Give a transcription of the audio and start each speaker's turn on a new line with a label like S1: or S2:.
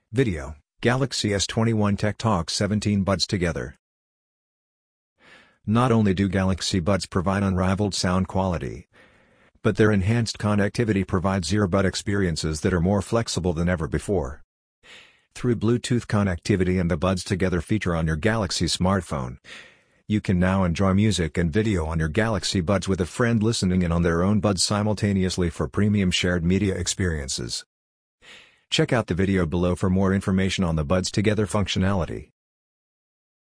S1: Video, Galaxy S21 Tech Talk 17 Buds Together. Not only do Galaxy Buds provide unrivaled sound quality, but their enhanced connectivity provides earbud experiences that are more flexible than ever before. Through Bluetooth connectivity and the Buds Together feature on your Galaxy smartphone, you can now enjoy music and video on your Galaxy Buds with a friend listening in on their own buds simultaneously for premium shared media experiences. Check out the video below for more information on the Buds Together functionality.